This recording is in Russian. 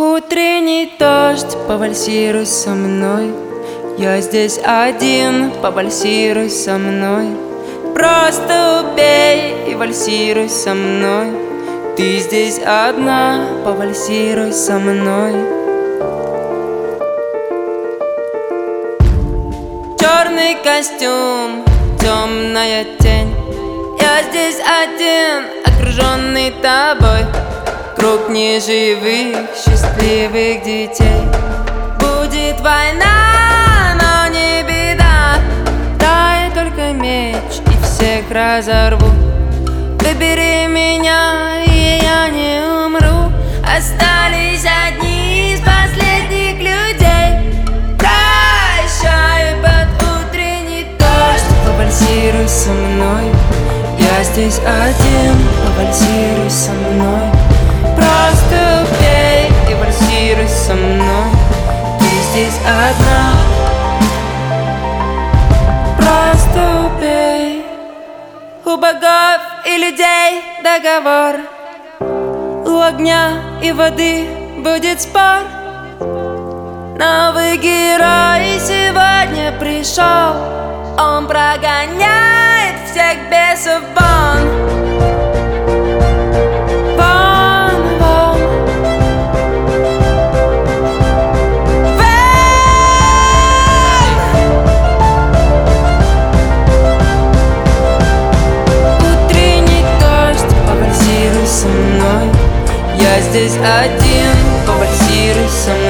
Утренний дождь, повальсируй со мной. Я здесь один, повальсируй со мной. Просто убей и вальсируй со мной. Ты здесь одна, повальсируй со мной. Черный костюм, темная тень. Я здесь один, окруженный тобой. Круг неживых, счастливых детей. Будет война, но не беда. Дай только меч и всех разорву. Выбери меня, и я не умру. Остались одни из последних людей. Прощай под утренний дождь, повальсируй со мной. Я здесь один, повальсируй со мной. Просто пей и вальсируй со мной. Ты здесь одна. Просто пей. У богов и людей договор. У огня и воды будет спор. Новый герой сегодня пришел. Он прогоняет всех бесов вон. Я здесь один, повальсируй со мной.